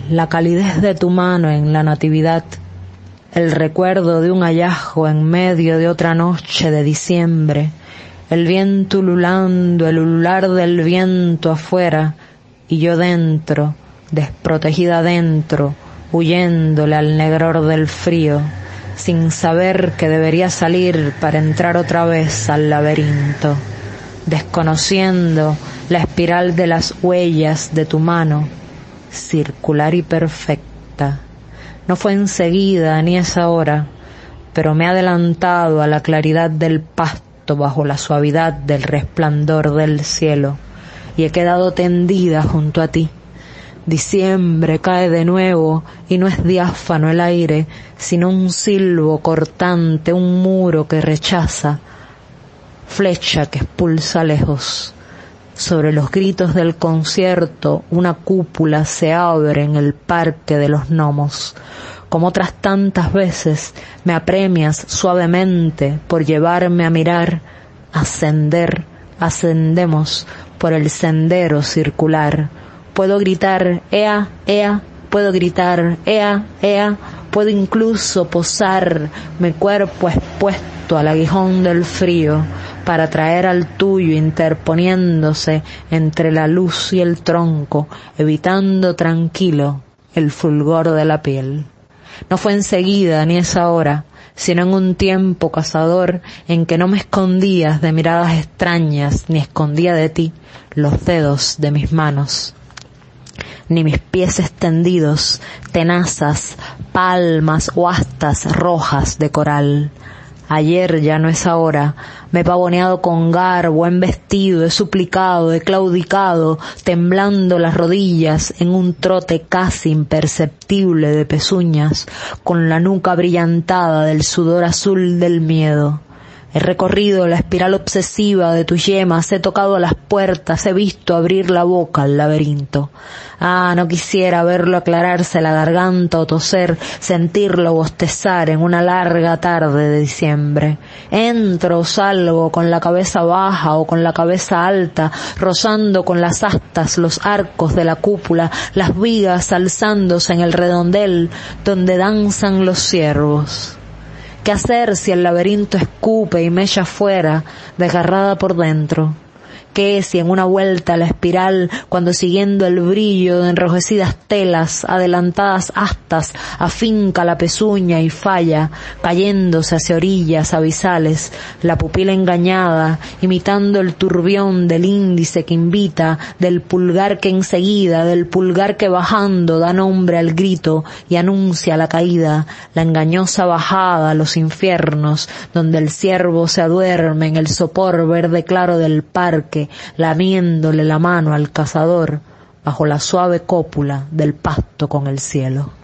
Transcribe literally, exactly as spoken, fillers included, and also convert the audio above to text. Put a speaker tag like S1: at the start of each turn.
S1: la calidez de tu mano en la natividad, el recuerdo de un hallazgo en medio de otra noche de diciembre, el viento ululando, el ulular del viento afuera, y yo dentro, desprotegida dentro, huyéndole al negror del frío, sin saber que debería salir para entrar otra vez al laberinto, desconociendo la espiral de las huellas de tu mano, circular y perfecta. No fue enseguida ni es ahora, pero me ha adelantado a la claridad del pasto bajo la suavidad del resplandor del cielo, y he quedado tendida junto a ti. Diciembre cae de nuevo y no es diáfano el aire, sino un silbo cortante, un muro que rechaza, flecha que expulsa lejos. Sobre los gritos del concierto una cúpula se abre en el parque de los gnomos. Como otras tantas veces me apremias suavemente por llevarme a mirar, ascender, ascendemos por el sendero circular. Puedo gritar, ea, ea, puedo gritar, ea, ea, puedo incluso posar mi cuerpo expuesto al aguijón del frío para traer al tuyo interponiéndose entre la luz y el tronco, evitando tranquilo el fulgor de la piel. No fue enseguida ni es ahora, sino en un tiempo cazador en que no me escondías de miradas extrañas ni escondía de ti los dedos de mis manos, ni mis pies extendidos, tenazas, palmas o astas rojas de coral. Ayer ya no es ahora, me he pavoneado con garbo, he embestido, he suplicado, he claudicado, temblando las rodillas en un trote casi imperceptible de pezuñas, con la nuca brillantada del sudor azul del miedo. He recorrido la espiral obsesiva de tus yemas, he tocado las puertas, he visto abrir la boca al laberinto. Ah, no quisiera verlo aclararse la garganta o toser, sentirlo bostezar en una larga tarde de diciembre. Entro o salgo con la cabeza baja o con la cabeza alta, rozando con las astas los arcos de la cúpula, las vigas alzándose en el redondel donde danzan los ciervos. ¿Qué hacer si el laberinto escupe y me echa fuera, desgarrada por dentro? ¿Qué si en una vuelta a la espiral, cuando siguiendo el brillo de enrojecidas telas, adelantadas astas, afinca la pezuña y falla, cayéndose hacia orillas abisales, la pupila engañada, imitando el turbión del índice que invita, del pulgar que enseguida, del pulgar que bajando da nombre al grito y anuncia la caída, la engañosa bajada a los infiernos, donde el ciervo se aduerme en el sopor verde claro del parque, lamiéndole la mano al cazador bajo la suave cópula del pasto con el cielo.